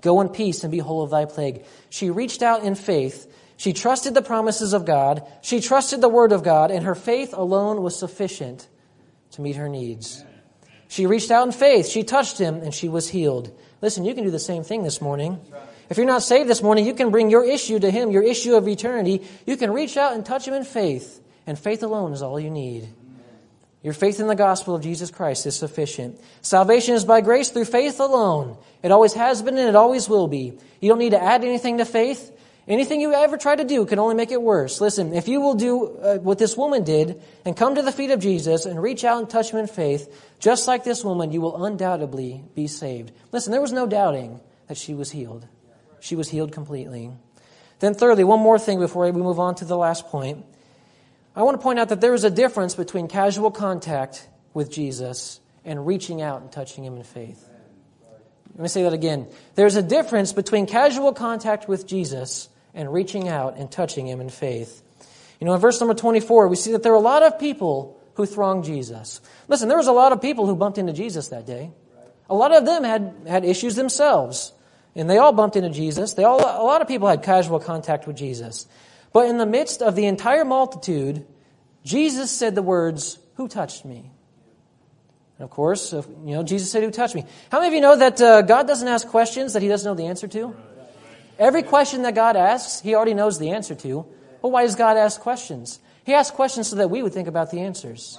Go in peace and be whole of thy plague." She reached out in faith. She trusted the promises of God. She trusted the word of God, and her faith alone was sufficient to meet her needs. She reached out in faith. She touched him, and she was healed. Listen, you can do the same thing this morning. If you're not saved this morning, you can bring your issue to him, your issue of eternity. You can reach out and touch him in faith, and faith alone is all you need. Your faith in the gospel of Jesus Christ is sufficient. Salvation is by grace through faith alone. It always has been and it always will be. You don't need to add anything to faith. Anything you ever try to do can only make it worse. Listen, if you will do what this woman did and come to the feet of Jesus and reach out and touch him in faith, just like this woman, you will undoubtedly be saved. Listen, there was no doubting that she was healed. She was healed completely. Then thirdly, one more thing before we move on to the last point. I want to point out that there is a difference between casual contact with Jesus and reaching out and touching him in faith. Let me say that again. There's a difference between casual contact with Jesus and reaching out and touching him in faith. You know, in verse number 24, we see that there are a lot of people who thronged Jesus. Listen, there was a lot of people who bumped into Jesus that day. A lot of them had issues themselves, and they all bumped into Jesus. A lot of people had casual contact with Jesus. But in the midst of the entire multitude, Jesus said the words, "Who touched me?" And of course, Jesus said, "Who touched me?" How many of you know that God doesn't ask questions that he doesn't know the answer to? Every question that God asks, he already knows the answer to. Well, why does God ask questions? He asks questions so that we would think about the answers.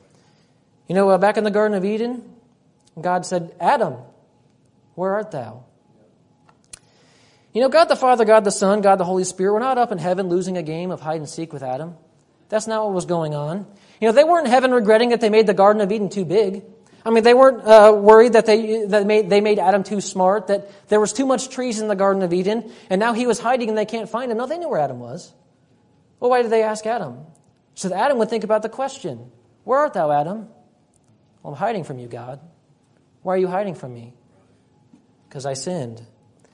You know, back in the Garden of Eden, God said, "Adam, where art thou?" You know, God the Father, God the Son, God the Holy Spirit were not up in heaven losing a game of hide and seek with Adam. That's not what was going on. You know, they weren't in heaven regretting that they made the Garden of Eden too big. I mean, they weren't worried that they made Adam too smart, that there was too much trees in the Garden of Eden, and now he was hiding and they can't find him. No, they knew where Adam was. Well, why did they ask Adam? So that Adam would think about the question, "Where art thou, Adam?" "Well, I'm hiding from you, God." "Why are you hiding from me?" "Because I sinned."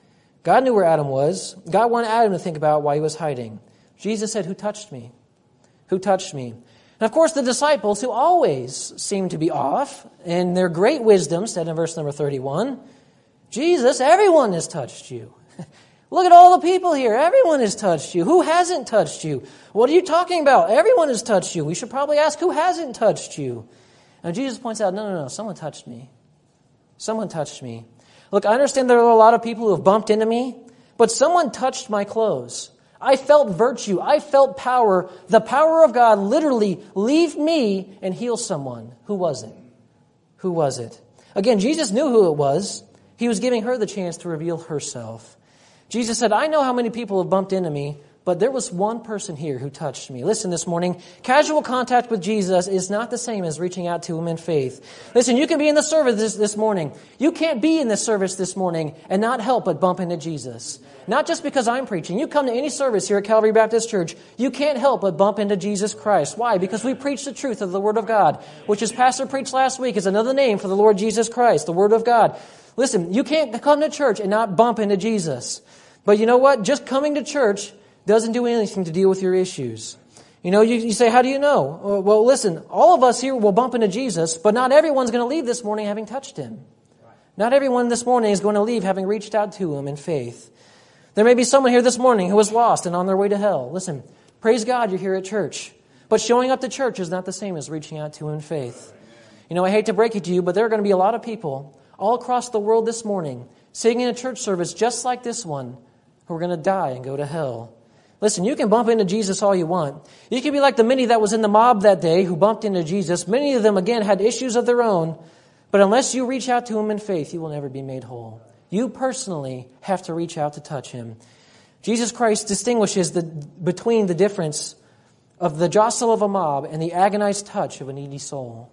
God knew where Adam was. God wanted Adam to think about why he was hiding. Jesus said, "Who touched me? Who touched me?" And of course, the disciples, who always seem to be off, in their great wisdom, said in verse number 31, "Jesus, everyone has touched you. Look at all the people here. Everyone has touched you. Who hasn't touched you? What are you talking about? Everyone has touched you. We should probably ask, who hasn't touched you?" And Jesus points out, no, someone touched me. Someone touched me. Look, I understand there are a lot of people who have bumped into me, but someone touched my clothes. I felt virtue. I felt power. The power of God literally leave me and heal someone. Who was it? Who was it? Again, Jesus knew who it was. He was giving her the chance to reveal herself. Jesus said, "I know how many people have bumped into me, but there was one person here who touched me." Listen this morning, casual contact with Jesus is not the same as reaching out to him in faith. Listen, you can be in the service this morning. You can't be in this service this morning and not help but bump into Jesus. Not just because I'm preaching. You come to any service here at Calvary Baptist Church, you can't help but bump into Jesus Christ. Why? Because we preach the truth of the Word of God, which, as Pastor preached last week, is another name for the Lord Jesus Christ, the Word of God. Listen, you can't come to church and not bump into Jesus. But you know what? Just coming to church doesn't do anything to deal with your issues. You know, you say, "How do you know?" Well, listen, all of us here will bump into Jesus, but not everyone's going to leave this morning having touched him. Not everyone this morning is going to leave having reached out to him in faith. There may be someone here this morning who was lost and on their way to hell. Listen, praise God you're here at church. But showing up to church is not the same as reaching out to him in faith. You know, I hate to break it to you, but there are going to be a lot of people all across the world this morning sitting in a church service just like this one who are going to die and go to hell. Listen, you can bump into Jesus all you want. You can be like the many that was in the mob that day who bumped into Jesus. Many of them, again, had issues of their own. But unless you reach out to him in faith, you will never be made whole. You personally have to reach out to touch him. Jesus Christ distinguishes between the difference of the jostle of a mob and the agonized touch of a needy soul.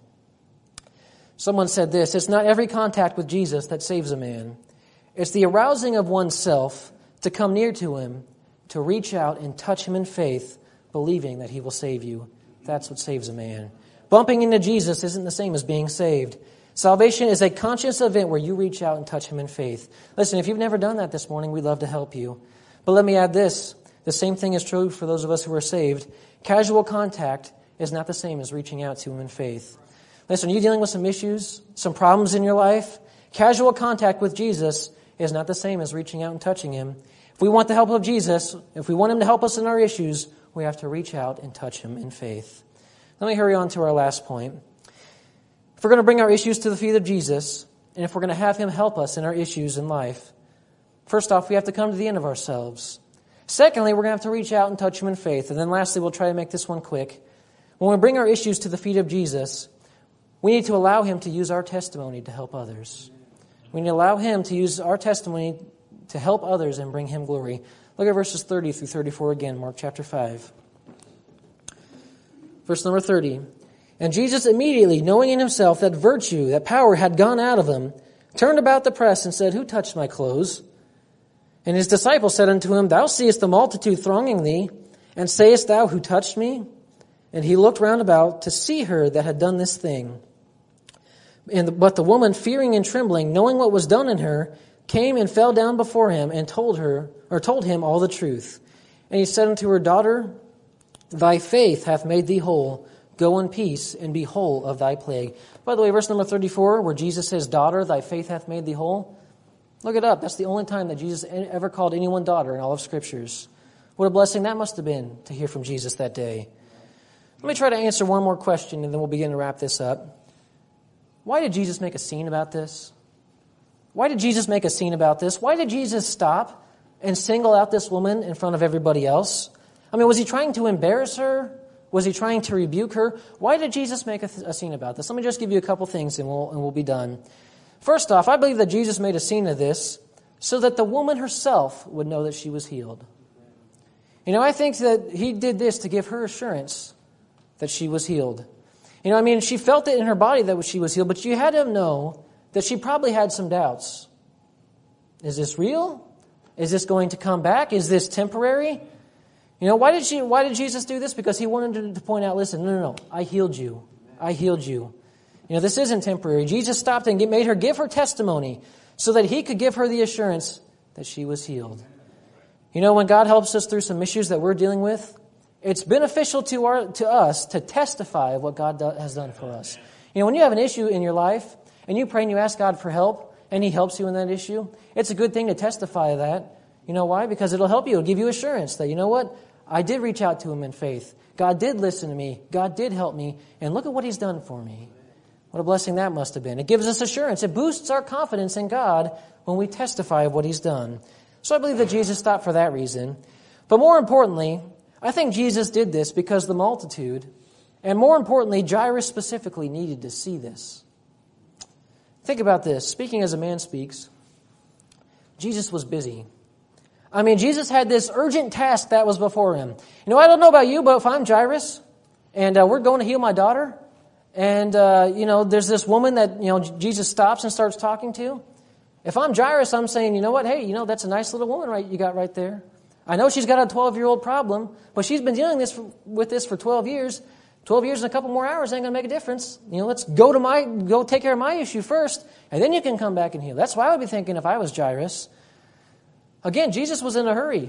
Someone said this, "It's not every contact with Jesus that saves a man. It's the arousing of oneself to come near to him, to reach out and touch him in faith, believing that he will save you. That's what saves a man." Bumping into Jesus isn't the same as being saved. Salvation is a conscious event where you reach out and touch him in faith. Listen, if you've never done that this morning, we'd love to help you. But let me add this. The same thing is true for those of us who are saved. Casual contact is not the same as reaching out to him in faith. Listen, are you dealing with some issues, some problems in your life? Casual contact with Jesus is not the same as reaching out and touching him. If we want the help of Jesus, if we want him to help us in our issues, we have to reach out and touch him in faith. Let me hurry on to our last point. If we're going to bring our issues to the feet of Jesus, and if we're going to have him help us in our issues in life, first off, we have to come to the end of ourselves. Secondly, we're going to have to reach out and touch him in faith. And then lastly, we'll try to make this one quick. When we bring our issues to the feet of Jesus, we need to allow him to use our testimony to help others. We need to allow him to use our testimony to help others and bring him glory. Look at verses 30 through 34 again, Mark chapter 5. Verse number 30. And Jesus immediately, knowing in himself that virtue, that power had gone out of him, turned about the press and said, Who touched my clothes? And his disciples said unto him, Thou seest the multitude thronging thee, and sayest thou, Who touched me? And he looked round about to see her that had done this thing. But the woman, fearing and trembling, knowing what was done in her, came and fell down before him and told him all the truth. And he said unto her, Daughter, thy faith hath made thee whole. Go in peace and be whole of thy plague. By the way, verse number 34, where Jesus says, Daughter, thy faith hath made thee whole. Look it up. That's the only time that Jesus ever called anyone daughter in all of Scriptures. What a blessing that must have been to hear from Jesus that day. Let me try to answer one more question, and then we'll begin to wrap this up. Why did Jesus make a scene about this? Why did Jesus make a scene about this? Why did Jesus stop and single out this woman in front of everybody else? I mean, was he trying to embarrass her? Was he trying to rebuke her? Why did Jesus make a scene about this? Let me just give you a couple things, and we'll be done. First off, I believe that Jesus made a scene of this so that the woman herself would know that she was healed. You know, I think that he did this to give her assurance that she was healed. You know, I mean, she felt it in her body that she was healed, but you had to know that she probably had some doubts. Is this real? Is this going to come back? Is this temporary? You know, why did Jesus do this? Because he wanted to point out, listen, no, I healed you. I healed you. You know, this isn't temporary. Jesus stopped and made her give her testimony so that he could give her the assurance that she was healed. You know, when God helps us through some issues that we're dealing with, it's beneficial to us to testify of what God has done for us. You know, when you have an issue in your life and you pray and you ask God for help and he helps you in that issue, it's a good thing to testify of that. You know why? Because it'll help you. It'll give you assurance that, you know what? I did reach out to him in faith. God did listen to me. God did help me. And look at what he's done for me. What a blessing that must have been. It gives us assurance. It boosts our confidence in God when we testify of what he's done. So I believe that Jesus stopped for that reason. But more importantly, I think Jesus did this because the multitude, and more importantly, Jairus specifically, needed to see this. Think about this. Speaking as a man speaks, Jesus was busy. I mean, Jesus had this urgent task that was before him. You know, I don't know about you, but if I'm Jairus and we're going to heal my daughter, and, there's this woman that, Jesus stops and starts talking to. If I'm Jairus, I'm saying, you know what? Hey, that's a nice little woman you got right there. I know she's got a 12-year-old problem, but she's been dealing with this for 12 years. 12 years and a couple more hours ain't going to make a difference. Let's go take care of my issue first, and then you can come back and heal. That's what I would be thinking if I was Jairus. Again, Jesus was in a hurry.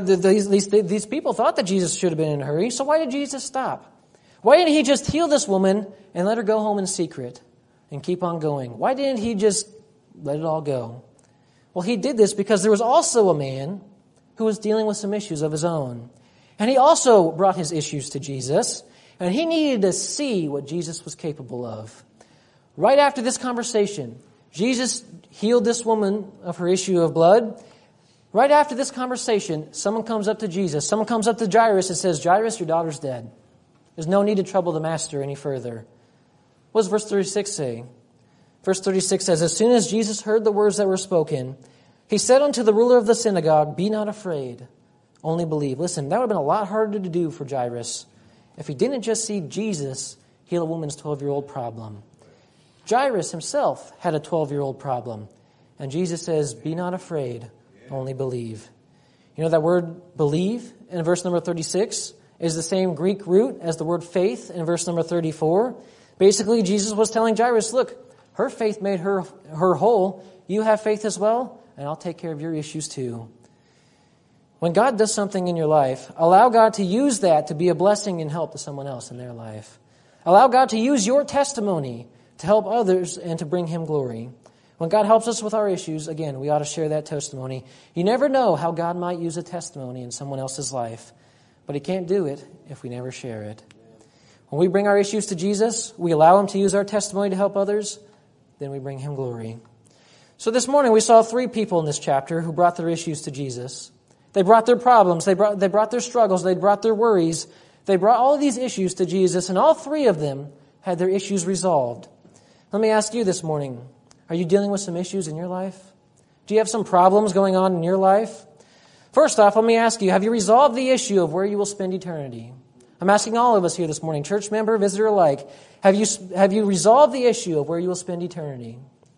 These people thought that Jesus should have been in a hurry, so why did Jesus stop? Why didn't he just heal this woman and let her go home in secret and keep on going? Why didn't he just let it all go? Well, he did this because there was also a man who was dealing with some issues of his own. And he also brought his issues to Jesus, and he needed to see what Jesus was capable of. Right after this conversation, Jesus healed this woman of her issue of blood. Right after this conversation, someone comes up to Jesus. Someone comes up to Jairus and says, Jairus, your daughter's dead. There's no need to trouble the master any further. What does verse 36 say? Verse 36 says, As soon as Jesus heard the words that were spoken, he said unto the ruler of the synagogue, Be not afraid, only believe. Listen, that would have been a lot harder to do for Jairus if he didn't just see Jesus heal a woman's 12-year-old problem. Jairus himself had a 12-year-old problem. And Jesus says, Be not afraid, only believe. You know that word believe in verse number 36 is the same Greek root as the word faith in verse number 34. Basically, Jesus was telling Jairus, look, her faith made her whole. You have faith as well, and I'll take care of your issues too. When God does something in your life, allow God to use that to be a blessing and help to someone else in their life. Allow God to use your testimony to help others and to bring him glory. When God helps us with our issues, again, we ought to share that testimony. You never know how God might use a testimony in someone else's life, but He can't do it if we never share it. When we bring our issues to Jesus, we allow Him to use our testimony to help others, then we bring Him glory. So this morning we saw 3 people in this chapter who brought their issues to Jesus. They brought their problems, they brought their struggles, they brought their worries. They brought all of these issues to Jesus, and all 3 of them had their issues resolved. Let me ask you this morning, are you dealing with some issues in your life? Do you have some problems going on in your life? First off, let me ask you, have you resolved the issue of where you will spend eternity? I'm asking all of us here this morning, church member, visitor alike, have you resolved the issue of where you will spend eternity?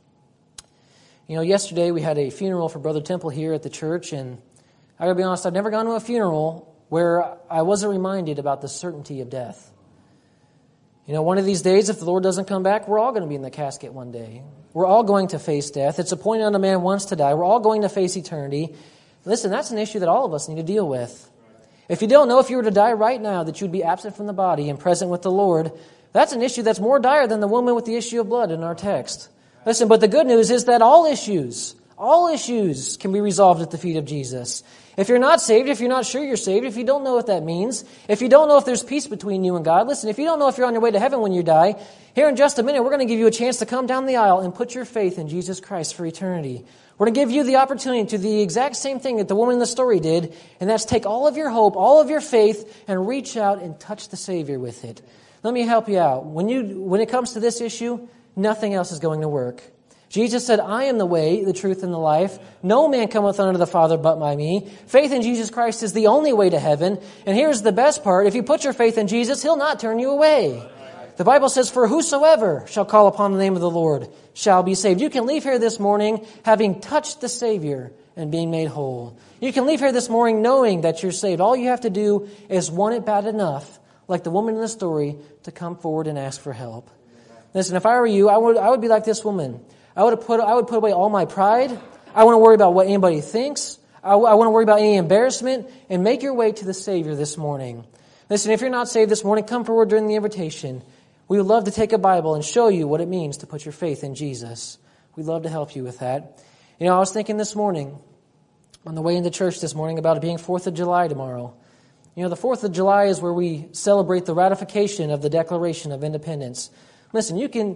You know, yesterday we had a funeral for Brother Temple here at the church, and I gotta be honest, I've never gone to a funeral where I wasn't reminded about the certainty of death. You know, one of these days, if the Lord doesn't come back, we're all going to be in the casket one day. We're all going to face death. It's appointed unto man once to die. We're all going to face eternity. Listen, that's an issue that all of us need to deal with. If you don't know if you were to die right now that you'd be absent from the body and present with the Lord, that's an issue that's more dire than the woman with the issue of blood in our text. Listen, but the good news is that all issues can be resolved at the feet of Jesus. If you're not saved, if you're not sure you're saved, if you don't know what that means, if you don't know if there's peace between you and God, listen, if you don't know if you're on your way to heaven when you die, here in just a minute, we're going to give you a chance to come down the aisle and put your faith in Jesus Christ for eternity. We're going to give you the opportunity to do the exact same thing that the woman in the story did, and that's take all of your hope, all of your faith, and reach out and touch the Savior with it. Let me help you out. When it comes to this issue, nothing else is going to work. Jesus said, I am the way, the truth, and the life. No man cometh unto the Father but by me. Faith in Jesus Christ is the only way to heaven. And here's the best part. If you put your faith in Jesus, He'll not turn you away. The Bible says, for whosoever shall call upon the name of the Lord shall be saved. You can leave here this morning having touched the Savior and being made whole. You can leave here this morning knowing that you're saved. All you have to do is want it bad enough, like the woman in the story, to come forward and ask for help. Listen, if I were you, I would be like this woman. I would put away all my pride. I wouldn't worry about what anybody thinks. I wouldn't worry about any embarrassment, and make your way to the Savior this morning. Listen, if you're not saved this morning, come forward during the invitation. We would love to take a Bible and show you what it means to put your faith in Jesus. We'd love to help you with that. You know, I was thinking this morning, on the way into church this morning, about it being 4th of July tomorrow. You know, the 4th of July is where we celebrate the ratification of the Declaration of Independence. Listen,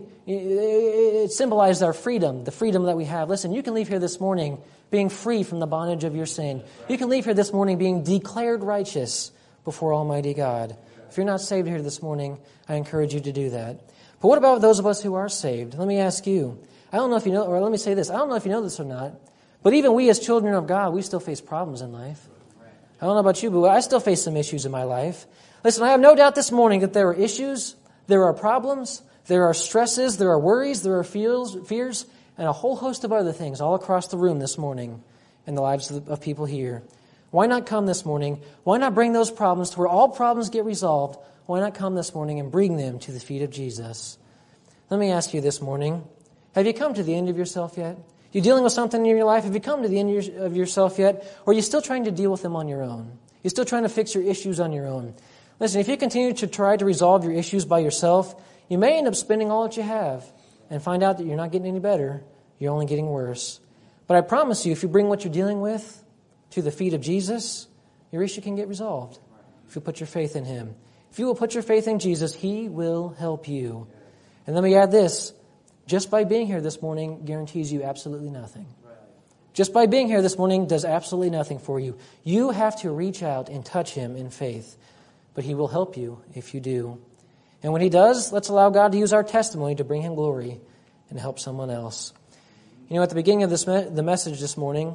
it symbolizes our freedom, the freedom that we have. Listen, you can leave here this morning being free from the bondage of your sin. You can leave here this morning being declared righteous before Almighty God. If you're not saved here this morning, I encourage you to do that. But what about those of us who are saved? Let me ask you. I don't know if you know, or let me say this. I don't know if you know this or not, but even we as children of God, we still face problems in life. I don't know about you, but I still face some issues in my life. Listen, I have no doubt this morning that there are issues, there are problems, there are stresses, there are worries, there are fears, and a whole host of other things all across the room this morning in the lives of people here. Why not come this morning? Why not bring those problems to where all problems get resolved? Why not come this morning and bring them to the feet of Jesus? Let me ask you this morning, have you come to the end of yourself yet? You dealing with something in your life? Have you come to the end of yourself yet? Or are you still trying to deal with them on your own? You're still trying to fix your issues on your own? Listen, if you continue to try to resolve your issues by yourself, you may end up spending all that you have and find out that you're not getting any better. You're only getting worse. But I promise you, if you bring what you're dealing with to the feet of Jesus, your issue can get resolved if you put your faith in Him. If you will put your faith in Jesus, He will help you. And let me add this. Just by being here this morning guarantees you absolutely nothing. Just by being here this morning does absolutely nothing for you. You have to reach out and touch Him in faith. But He will help you if you do. And when He does, let's allow God to use our testimony to bring Him glory and help someone else. You know, at the beginning of the message this morning,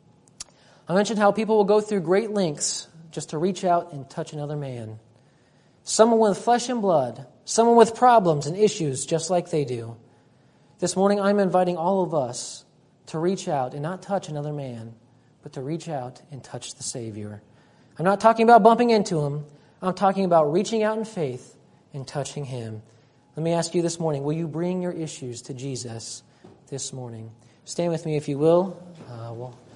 I mentioned how people will go through great lengths just to reach out and touch another man. Someone with flesh and blood, someone with problems and issues just like they do. This morning, I'm inviting all of us to reach out and not touch another man, but to reach out and touch the Savior. I'm not talking about bumping into Him. I'm talking about reaching out in faith and touching Him. Let me ask you this morning, will you bring your issues to Jesus this morning? Stand with me if you will. We'll